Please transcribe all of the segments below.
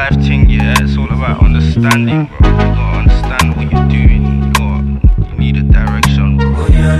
life thing, yeah. It's all about understanding, bro. You gotta understand what you're doing. You need a direction, bro.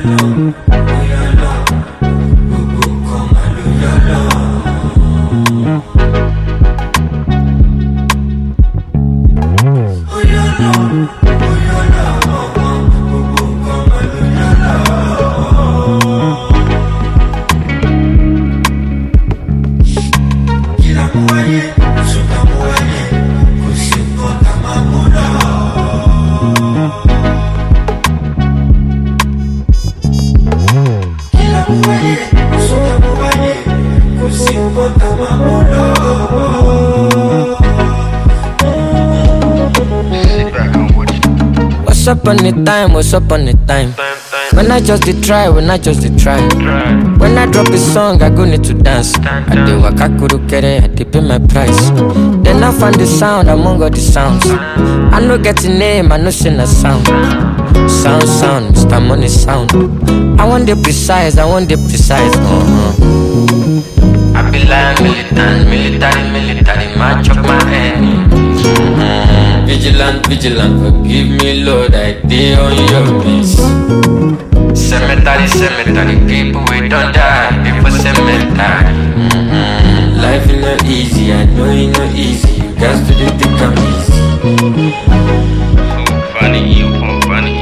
What's up on the time? What's up on the time? When I just did try, when I just did try. When I drop a song, I go need to dance. I do waka kuru kere, I dey pay my price. Then I find the sound among all the sounds. I no get a name, I no sing a sound. Sound, Mr. Money sound. I want the precise, I want the precise. I be like military, match up my head. Vigilant, forgive me, Lord, I did on your peace. Cemetery, people we don't die before cemetery. Life is not easy, I know it's not easy. You guys to the think I'm easy. Funny, you pump funny.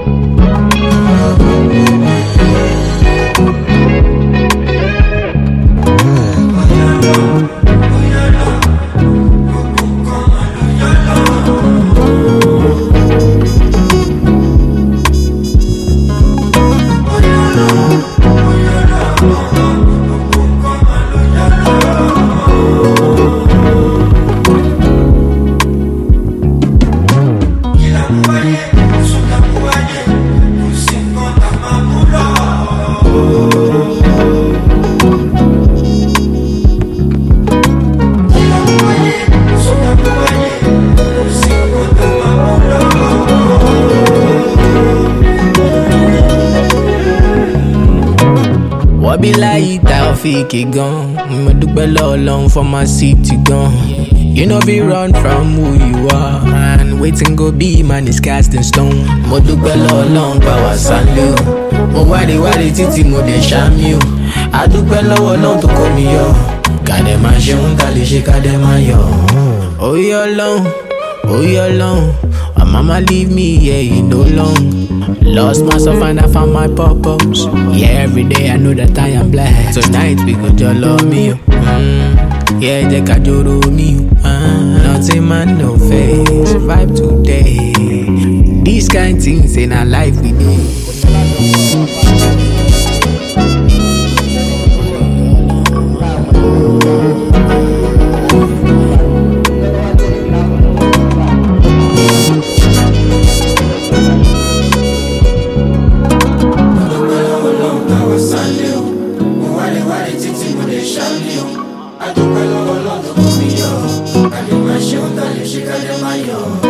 Be like Taofik gone. Mo dúpẹ́ lọ́wọ́ Ọlọ́run for my city gone. You know be run from who you are, and waiting go be man is casting stone. Mo dúpẹ́ lọ́wọ́ Ọlọ́run pa wá sálẹ̀ o. Mo wádìí títí mo dẹ̀ ṣàmì o. A dúpẹ́ lọ́wọ́ Ọlọ́run tó kó mi yọ. Kàdé máa ṣe ń ta lè ṣe kàdé máa yọ. Oyè Ọlọ́run, my mama leave me here, you know long. Lost myself and I found my purpose. Yeah, every day I know that I am blessed. Tonight we go jolly me. Yeah, they can joro me. Nothing man, no face. Survive today. These kind things in our life we do. I don't know what I'm doing. I don't know what I'm doing.